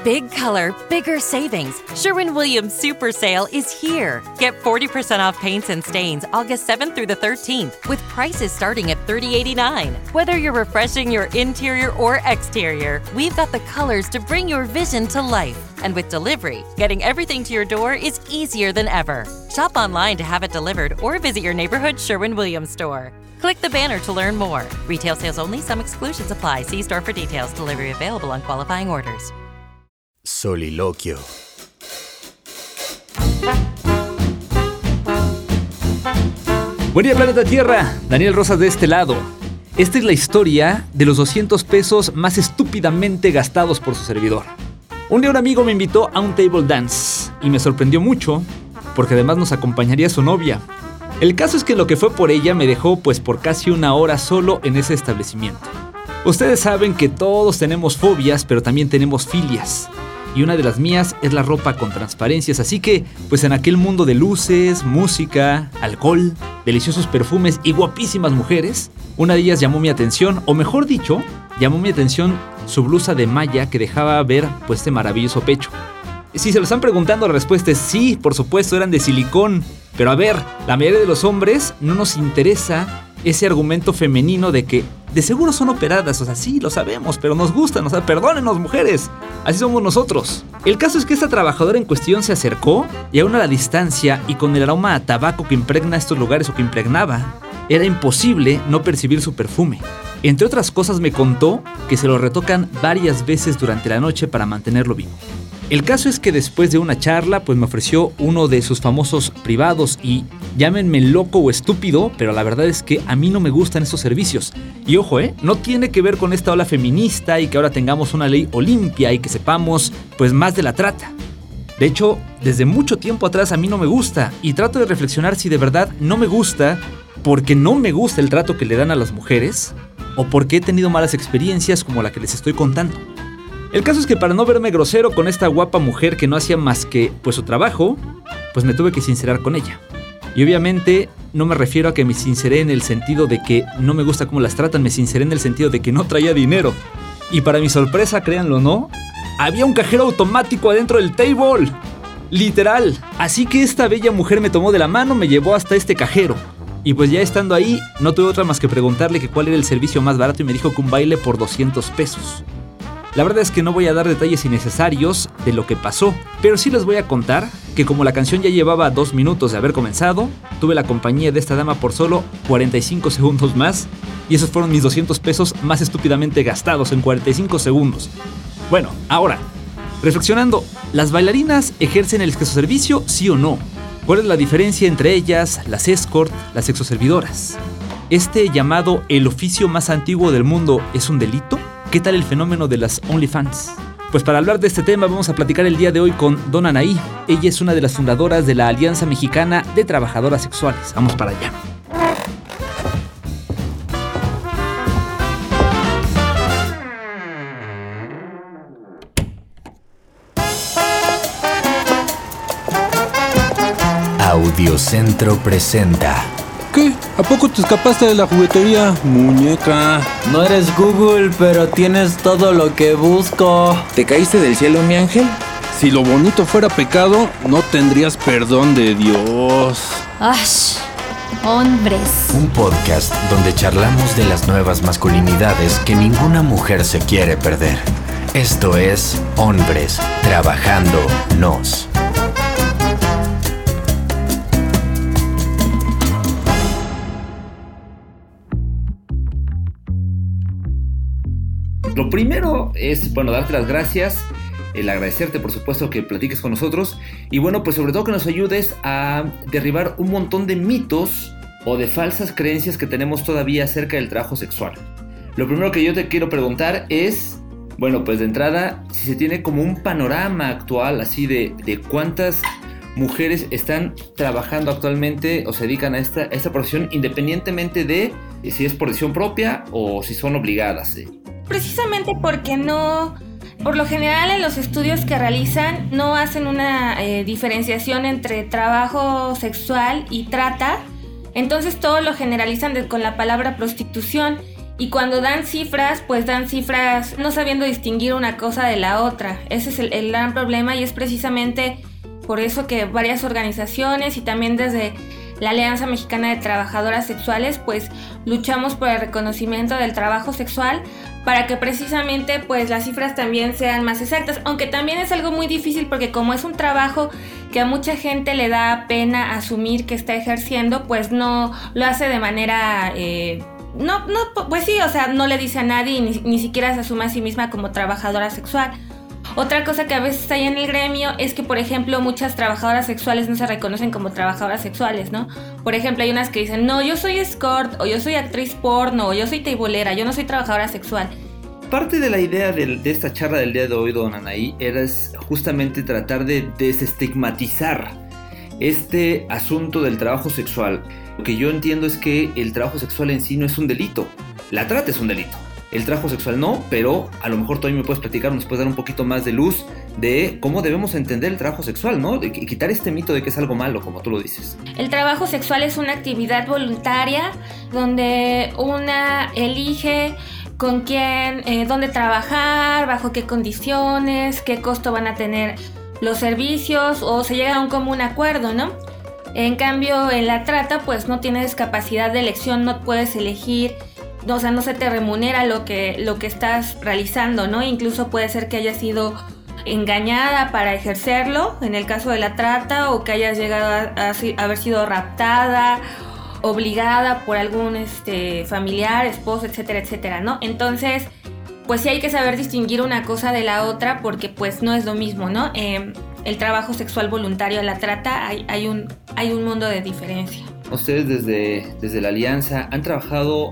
Big color, bigger savings. Sherwin-Williams Super Sale is here. Get 40% off paints and stains August 7th through the 13th with prices starting at $30.89. Whether you're refreshing your interior or exterior, we've got the colors to bring your vision to life. And with delivery, getting everything to your door is easier than ever. Shop online to have it delivered or visit your neighborhood Sherwin-Williams store. Click the banner to learn more. Retail sales only. Some exclusions apply. See store for details. Delivery available on qualifying orders. Soliloquio. Buen día, planeta Tierra. Daniel Rosas de este lado. Esta es la historia de los 200 pesos más estúpidamente gastados por su servidor. Un día un amigo me invitó a un table dance y me sorprendió mucho porque además nos acompañaría su novia. El caso es que lo que fue por ella me dejó pues por casi una hora solo en ese establecimiento. Ustedes saben que todos tenemos fobias, pero también tenemos filias. Y una de las mías es la ropa con transparencias, así que pues en aquel mundo de luces, música, alcohol, deliciosos perfumes y guapísimas mujeres, una de ellas llamó mi atención, o mejor dicho, llamó mi atención su blusa de malla que dejaba ver pues este maravilloso pecho. Si se lo están preguntando, la respuesta es sí, por supuesto, eran de silicón. Pero a ver, la mayoría de los hombres no nos interesa ese argumento femenino de que de seguro son operadas, o sea, sí, lo sabemos, pero nos gustan, o sea, perdónenos mujeres, así somos nosotros. El caso es que esta trabajadora en cuestión se acercó y aún a la distancia y con el aroma a tabaco que impregna estos lugares o que impregnaba, era imposible no percibir su perfume. Entre otras cosas me contó que se lo retocan varias veces durante la noche para mantenerlo vivo. El caso es que después de una charla, pues me ofreció uno de sus famosos privados y llámenme loco o estúpido, pero la verdad es que a mí no me gustan estos servicios. Y ojo, no tiene que ver con esta ola feminista y que ahora tengamos una ley Olimpia y que sepamos pues más de la trata. De hecho, desde mucho tiempo atrás a mí no me gusta y trato de reflexionar si de verdad no me gusta porque no me gusta el trato que le dan a las mujeres o porque he tenido malas experiencias como la que les estoy contando. El caso es que para no verme grosero con esta guapa mujer que no hacía más que pues su trabajo, pues me tuve que sincerar con ella. Y obviamente no me refiero a que me sinceré en el sentido de que no me gusta cómo las tratan, me sinceré en el sentido de que no traía dinero. Y para mi sorpresa, créanlo o no, había un cajero automático adentro del table. Literal. Así que esta bella mujer me tomó de la mano, me llevó hasta este cajero. Y pues ya estando ahí, no tuve otra más que preguntarle que cuál era el servicio más barato y me dijo que un baile por 200 pesos. La verdad es que no voy a dar detalles innecesarios de lo que pasó, pero sí les voy a contar que como la canción ya llevaba 2 minutos de haber comenzado, tuve la compañía de esta dama por solo 45 segundos más y esos fueron mis 200 pesos más estúpidamente gastados en 45 segundos. Bueno, ahora, reflexionando, ¿las bailarinas ejercen el sexoservicio, sí o no? ¿Cuál es la diferencia entre ellas, las escort, las sexoservidoras? ¿Este llamado el oficio más antiguo del mundo es un delito? ¿Qué tal el fenómeno de las OnlyFans? Pues para hablar de este tema vamos a platicar el día de hoy con Donna Anaí. Ella es una de las fundadoras de la Alianza Mexicana de Trabajadoras Sexuales. Vamos para allá. Audiocentro presenta. ¿Qué? ¿A poco te escapaste de la juguetería, muñeca? No eres Google, pero tienes todo lo que busco. ¿Te caíste del cielo, mi ángel? Si lo bonito fuera pecado, no tendrías perdón de Dios. ¡Ash! Hombres. Un podcast donde charlamos de las nuevas masculinidades que ninguna mujer se quiere perder. Esto es Hombres Trabajando Nos. Lo primero es, darte las gracias, el agradecerte, por supuesto, que platiques con nosotros y pues sobre todo que nos ayudes a derribar un montón de mitos o de falsas creencias que tenemos todavía acerca del trabajo sexual. Lo primero que yo te quiero preguntar es, pues de entrada, si se tiene como un panorama actual así de cuántas mujeres están trabajando actualmente o se dedican a esta profesión independientemente de si es por decisión propia o si son obligadas. Precisamente porque por lo general en los estudios que realizan no hacen una diferenciación entre trabajo sexual y trata, entonces todo lo generalizan con la palabra prostitución Y cuando dan cifras, pues dan cifras no sabiendo distinguir una cosa de la otra. Ese es el gran problema, y es precisamente por eso que varias organizaciones y también desde la Alianza Mexicana de Trabajadoras Sexuales pues luchamos por el reconocimiento del trabajo sexual para que precisamente pues las cifras también sean más exactas, aunque también es algo muy difícil porque como es un trabajo que a mucha gente le da pena asumir que está ejerciendo, pues no lo hace de manera... pues sí, o sea, no le dice a nadie y ni siquiera se asume a sí misma como trabajadora sexual. Otra cosa que a veces hay en el gremio es que, por ejemplo, muchas trabajadoras sexuales no se reconocen como trabajadoras sexuales, ¿no? Por ejemplo, hay unas que dicen, no, yo soy escort, o yo soy actriz porno, o yo soy tableera, yo no soy trabajadora sexual. Parte de la idea de esta charla del día de hoy, don Anaí, era justamente tratar de desestigmatizar este asunto del trabajo sexual. Lo que yo entiendo es que el trabajo sexual en sí no es un delito, la trata es un delito. El trabajo sexual no, pero a lo mejor tú ahí me puedes platicar, nos puedes dar un poquito más de luz de cómo debemos entender el trabajo sexual, ¿no? De quitar este mito de que es algo malo, como tú lo dices. El trabajo sexual es una actividad voluntaria donde una elige con quién, dónde trabajar, bajo qué condiciones, qué costo van a tener los servicios, o se llega a un común acuerdo, ¿no? En cambio, en la trata, pues no tienes capacidad de elección, no puedes elegir. O sea, no se te remunera lo que estás realizando, ¿no? Incluso puede ser que hayas sido engañada para ejercerlo, en el caso de la trata, o que hayas llegado a haber sido raptada, obligada por algún familiar, esposo, etcétera, etcétera, ¿no? Entonces, pues sí hay que saber distinguir una cosa de la otra porque pues no es lo mismo, ¿no? El trabajo sexual voluntario, la trata, hay un mundo de diferencia. Ustedes desde la Alianza han trabajado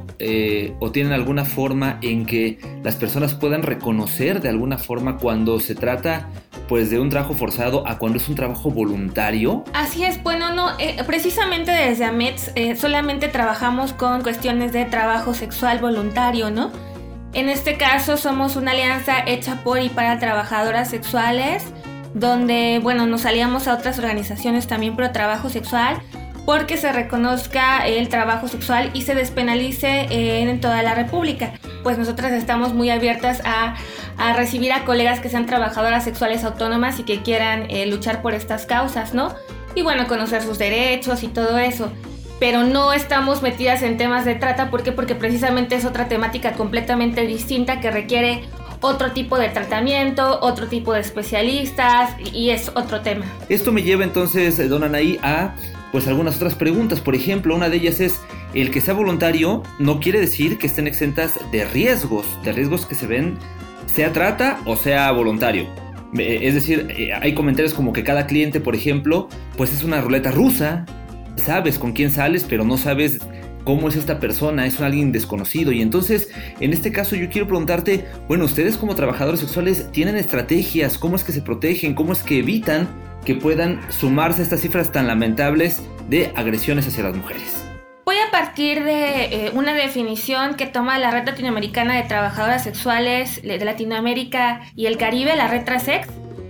o tienen alguna forma en que las personas puedan reconocer de alguna forma cuando se trata pues de un trabajo forzado a cuando es un trabajo voluntario. Así es, bueno, no, precisamente desde AMETS solamente trabajamos con cuestiones de trabajo sexual voluntario, ¿no? En este caso somos una alianza hecha por y para trabajadoras sexuales, donde, bueno, nos aliamos a otras organizaciones también pro trabajo sexual, porque se reconozca el trabajo sexual y se despenalice en toda la República. Pues nosotras estamos muy abiertas a recibir a colegas que sean trabajadoras sexuales autónomas y que quieran luchar por estas causas, ¿no? Y bueno, conocer sus derechos y todo eso. Pero no estamos metidas en temas de trata, ¿por qué? Porque precisamente es otra temática completamente distinta que requiere otro tipo de tratamiento, otro tipo de especialistas y es otro tema. Esto me lleva entonces, don Anaí, a pues algunas otras preguntas. Por ejemplo, una de ellas es, el que sea voluntario no quiere decir que estén exentas de riesgos que se ven, sea trata o sea voluntario. Es decir, hay comentarios como que cada cliente, por ejemplo, pues es una ruleta rusa, sabes con quién sales, pero no sabes cómo es esta persona, es alguien desconocido. Y entonces, en este caso yo quiero preguntarte, bueno, ustedes como trabajadores sexuales tienen estrategias, ¿cómo es que se protegen? ¿Cómo es que evitan que puedan sumarse a estas cifras tan lamentables de agresiones hacia las mujeres? Voy a partir de una definición que toma la Red Latinoamericana de Trabajadoras Sexuales de Latinoamérica y el Caribe, la Red Trasex.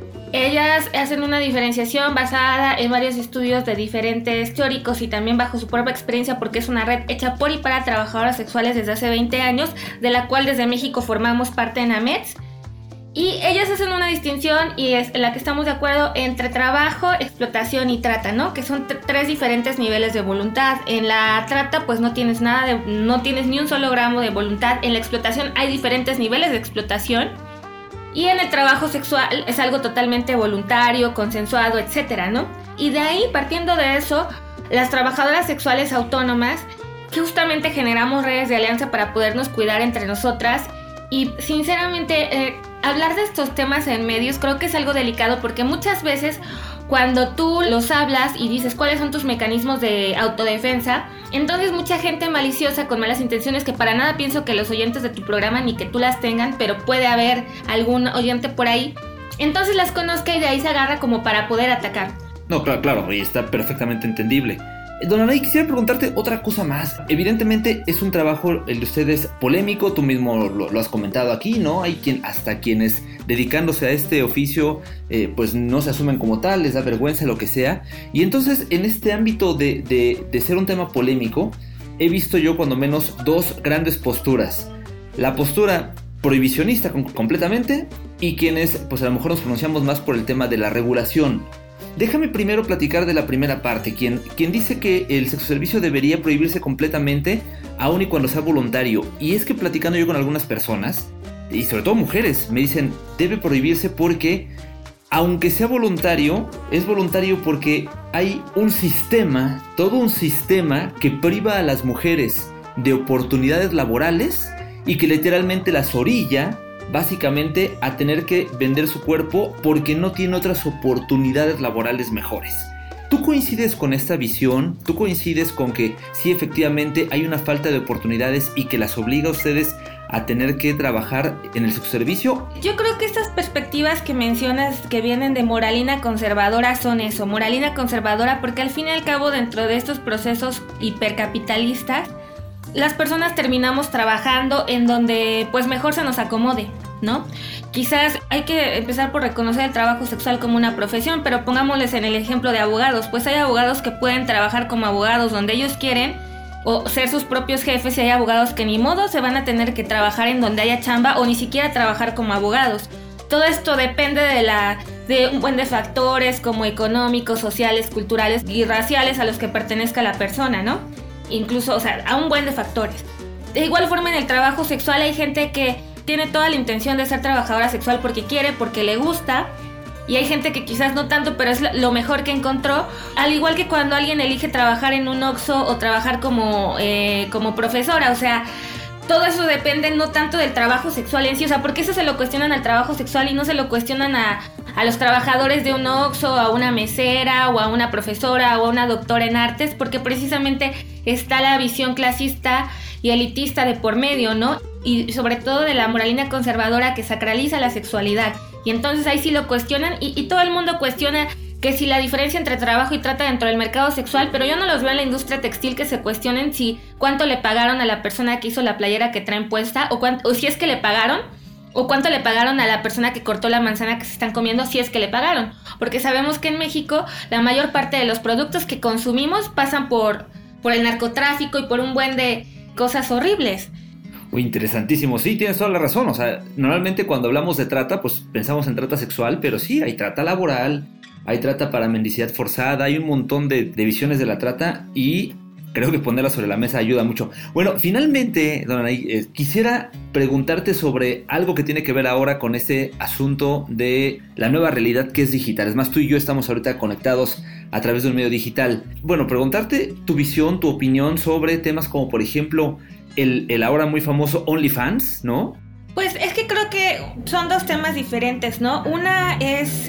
Ellas hacen una diferenciación basada en varios estudios de diferentes teóricos y también bajo su propia experiencia, porque es una red hecha por y para trabajadoras sexuales desde hace 20 años, de la cual desde México formamos parte en AMETS. Y ellas hacen una distinción, y es en la que estamos de acuerdo, entre trabajo, explotación y trata, ¿no? Que son tres diferentes niveles de voluntad. En la trata, pues no tienes no tienes ni un solo gramo de voluntad. En la explotación hay diferentes niveles de explotación. Y en el trabajo sexual es algo totalmente voluntario, consensuado, etcétera, ¿no? Y de ahí, partiendo de eso, las trabajadoras sexuales autónomas, que justamente generamos redes de alianza para podernos cuidar entre nosotras. Y sinceramente, hablar de estos temas en medios creo que es algo delicado, porque muchas veces cuando tú los hablas y dices cuáles son tus mecanismos de autodefensa, entonces mucha gente maliciosa con malas intenciones, que para nada pienso que los oyentes de tu programa ni que tú las tengan, pero puede haber algún oyente por ahí, entonces las conozca y de ahí se agarra como para poder atacar. No, claro, y está perfectamente entendible. Don Anaí, quisiera preguntarte otra cosa más. Evidentemente es un trabajo, el de ustedes, polémico, tú mismo lo has comentado aquí, ¿no? Hay hasta quienes dedicándose a este oficio pues no se asumen como tal, les da vergüenza, lo que sea. Y entonces en este ámbito de ser un tema polémico, he visto yo cuando menos dos grandes posturas. La postura prohibicionista completamente y quienes pues a lo mejor nos pronunciamos más por el tema de la regulación. Déjame primero platicar de la primera parte, quien dice que el sexoservicio debería prohibirse completamente, aun y cuando sea voluntario. Y es que platicando yo con algunas personas, y sobre todo mujeres, me dicen, debe prohibirse porque, aunque sea voluntario, es voluntario porque hay un sistema, todo un sistema que priva a las mujeres de oportunidades laborales y que literalmente las orilla básicamente a tener que vender su cuerpo porque no tiene otras oportunidades laborales mejores. ¿Tú coincides con esta visión? ¿Tú coincides con que sí, efectivamente hay una falta de oportunidades y que las obliga a ustedes a tener que trabajar en el sexoservicio? Yo creo que estas perspectivas que mencionas que vienen de moralina conservadora son eso, moralina conservadora, porque al fin y al cabo dentro de estos procesos hipercapitalistas las personas terminamos trabajando en donde pues mejor se nos acomode, ¿no? Quizás hay que empezar por reconocer el trabajo sexual como una profesión, pero pongámosles en el ejemplo de abogados, pues hay abogados que pueden trabajar como abogados donde ellos quieren o ser sus propios jefes, y hay abogados que ni modo se van a tener que trabajar en donde haya chamba o ni siquiera trabajar como abogados. Todo esto depende de un buen de factores como económicos, sociales, culturales y raciales a los que pertenezca la persona, ¿no? Incluso, o sea, a un buen de factores. De igual forma, en el trabajo sexual hay gente que tiene toda la intención de ser trabajadora sexual porque quiere, porque le gusta, y hay gente que quizás no tanto, pero es lo mejor que encontró. Al igual que cuando alguien elige trabajar en un Oxxo o trabajar como profesora, o sea, todo eso depende no tanto del trabajo sexual en sí, o sea, porque eso se lo cuestionan al trabajo sexual y no se lo cuestionan a los trabajadores de un Oxxo, a una mesera o a una profesora o a una doctora en artes, porque precisamente está la visión clasista y elitista de por medio, ¿no? Y sobre todo de la moralina conservadora que sacraliza la sexualidad. Y entonces ahí sí lo cuestionan y todo el mundo cuestiona que si la diferencia entre trabajo y trata dentro del mercado sexual, pero yo no los veo en la industria textil que se cuestionen si cuánto le pagaron a la persona que hizo la playera que traen puesta o si es que le pagaron, o cuánto le pagaron a la persona que cortó la manzana que se están comiendo, si es que le pagaron. Porque sabemos que en México la mayor parte de los productos que consumimos pasan por el narcotráfico y por un buen de cosas horribles. Uy, interesantísimo, sí, tienes toda la razón. O sea, normalmente cuando hablamos de trata, pues pensamos en trata sexual, pero sí, hay trata laboral, hay trata para mendicidad forzada, hay un montón de visiones de la trata y creo que ponerla sobre la mesa ayuda mucho. Bueno, finalmente, don Anaí, quisiera preguntarte sobre algo que tiene que ver ahora con ese asunto de la nueva realidad que es digital. Es más, tú y yo estamos ahorita conectados a través de un medio digital. Bueno, preguntarte tu visión, tu opinión sobre temas como, por ejemplo, el ahora muy famoso OnlyFans, ¿no? Pues es que creo que son dos temas diferentes, ¿no? Una es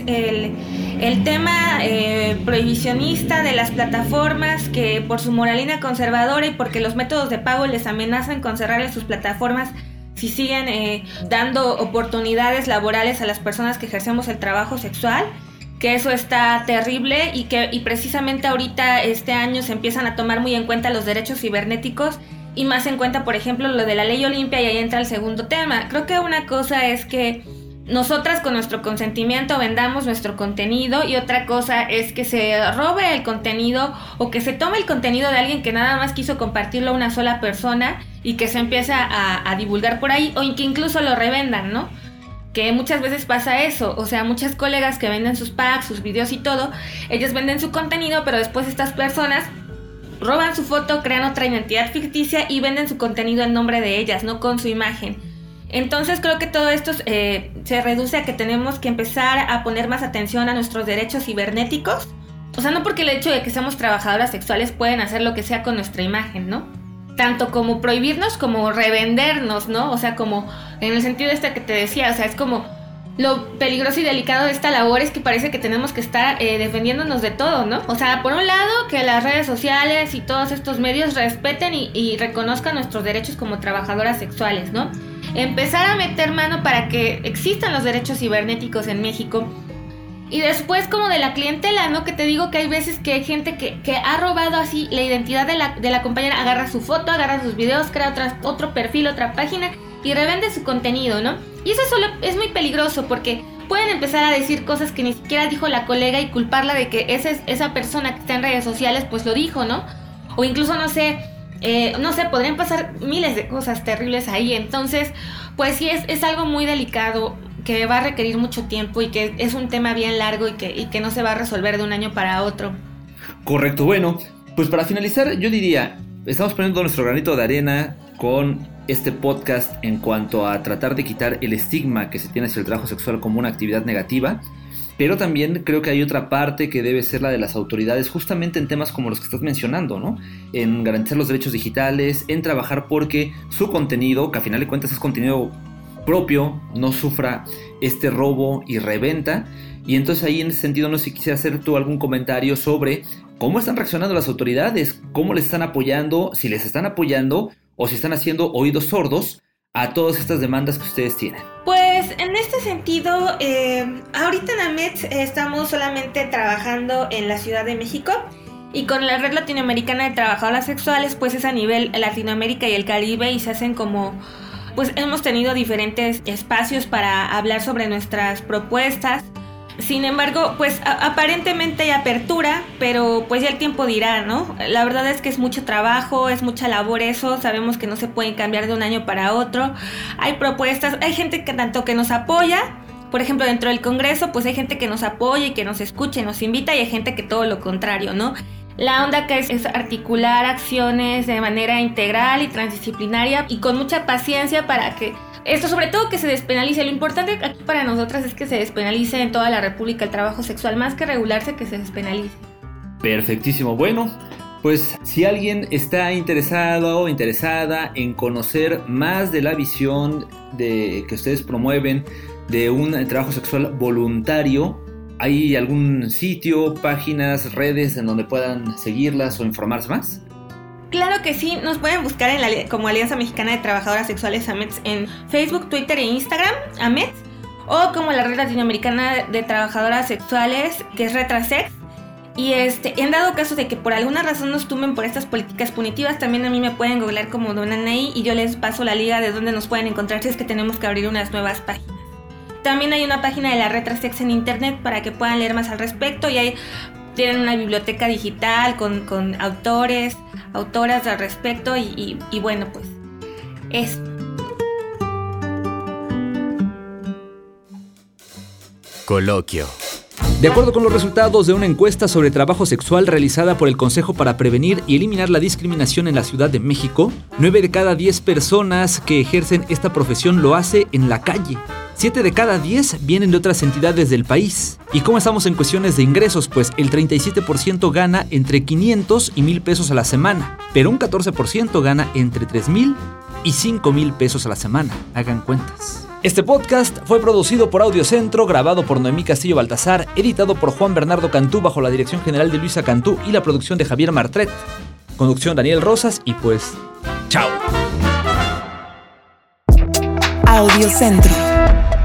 el tema prohibicionista de las plataformas que por su moralina conservadora y porque los métodos de pago les amenazan con cerrarles sus plataformas si siguen dando oportunidades laborales a las personas que ejercemos el trabajo sexual, que eso está terrible y precisamente ahorita este año se empiezan a tomar muy en cuenta los derechos cibernéticos y más en cuenta, por ejemplo, lo de la ley Olimpia, y ahí entra el segundo tema. Creo que una cosa es que nosotras con nuestro consentimiento vendamos nuestro contenido y otra cosa es que se robe el contenido o que se tome el contenido de alguien que nada más quiso compartirlo a una sola persona y que se empieza a divulgar por ahí o que incluso lo revendan, ¿no? Que muchas veces pasa eso, o sea, muchas colegas que venden sus packs, sus videos y todo, ellas venden su contenido, pero después estas personas roban su foto, crean otra identidad ficticia y venden su contenido en nombre de ellas, no con su imagen. Entonces creo que todo esto se reduce a que tenemos que empezar a poner más atención a nuestros derechos cibernéticos. O sea, no porque el hecho de que seamos trabajadoras sexuales pueden hacer lo que sea con nuestra imagen, ¿no? Tanto como prohibirnos como revendernos, ¿no? O sea, como en el sentido que te decía, o sea, es como lo peligroso y delicado de esta labor es que parece que tenemos que estar defendiéndonos de todo, ¿no? O sea, por un lado, que las redes sociales y todos estos medios respeten y reconozcan nuestros derechos como trabajadoras sexuales, ¿no? Empezar a meter mano para que existan los derechos cibernéticos en México. Y después como de la clientela, ¿no? Que te digo que hay veces que hay gente que ha robado así la identidad de la compañera, agarra su foto, agarra sus videos, crea otro perfil, otra página y revende su contenido, ¿no? Y eso solo es muy peligroso porque pueden empezar a decir cosas que ni siquiera dijo la colega y culparla de que esa persona que está en redes sociales pues lo dijo, ¿no? O incluso, no sé, no sé, podrían pasar miles de cosas terribles ahí. Entonces, pues sí, es algo muy delicado que va a requerir mucho tiempo y que es un tema bien largo y que no se va a resolver de un año para otro. Correcto, bueno, pues para finalizar yo diría, estamos poniendo nuestro granito de arena con este podcast en cuanto a tratar de quitar el estigma que se tiene hacia el trabajo sexual como una actividad negativa, pero también creo que hay otra parte que debe ser la de las autoridades justamente en temas como los que estás mencionando, ¿no? En garantizar los derechos digitales, en trabajar porque su contenido, que a final de cuentas es contenido propio, no sufra este robo y reventa. Y entonces ahí en ese sentido no sé si quisiera hacer tú algún comentario sobre cómo están reaccionando las autoridades, cómo les están apoyando, si les están apoyando o si están haciendo oídos sordos a todas estas demandas que ustedes tienen. Pues en este sentido, ahorita en AMETS estamos solamente trabajando en la Ciudad de México y con la Red Latinoamericana de Trabajadoras Sexuales pues es a nivel Latinoamérica y el Caribe y se hacen como... Pues hemos tenido diferentes espacios para hablar sobre nuestras propuestas. Sin embargo, pues aparentemente hay apertura, pero pues ya el tiempo dirá, ¿no? La verdad es que es mucho trabajo, es mucha labor eso, sabemos que no se pueden cambiar de un año para otro. Hay propuestas, hay gente que tanto que nos apoya, por ejemplo dentro del Congreso, pues hay gente que nos apoya y que nos escucha y nos invita y hay gente que todo lo contrario, ¿no? La onda acá es articular acciones de manera integral y transdisciplinaria y con mucha paciencia para que esto, sobre todo que se despenalice. Lo importante aquí para nosotras es que se despenalice en toda la República el trabajo sexual, más que regularse, que se despenalice. Perfectísimo, bueno, pues si alguien está interesado o interesada en conocer más de la visión que ustedes promueven de un trabajo sexual voluntario, ¿hay algún sitio, páginas, redes en donde puedan seguirlas o informarse más? Claro que sí, nos pueden buscar como Alianza Mexicana de Trabajadoras Sexuales AMETS en Facebook, Twitter e Instagram, AMETS, o como la Red Latinoamericana de Trabajadoras Sexuales, que es RetraSex. Y en dado caso de que por alguna razón nos tumben por estas políticas punitivas, también a mí me pueden googlear como Don Anaí y yo les paso la liga de donde nos pueden encontrar si es que tenemos que abrir unas nuevas páginas. También hay una página de la RetraSex en internet para que puedan leer más al respecto y ahí tienen una biblioteca digital con autores, autoras al respecto y bueno, pues es. Coloquio. De acuerdo con los resultados de una encuesta sobre trabajo sexual realizada por el Consejo para Prevenir y Eliminar la Discriminación en la Ciudad de México, 9 de cada 10 personas que ejercen esta profesión lo hace en la calle. 7 de cada 10 vienen de otras entidades del país. ¿Y cómo estamos en cuestiones de ingresos? Pues el 37% gana entre 500 y 1,000 pesos a la semana, pero un 14% gana entre 3,000 y 5,000 pesos a la semana. Hagan cuentas. Este podcast fue producido por Audiocentro, grabado por Noemí Castillo Baltazar, editado por Juan Bernardo Cantú bajo la dirección general de Luisa Cantú y la producción de Javier Martret. Conducción Daniel Rosas y pues, ¡chao! Audiocentro.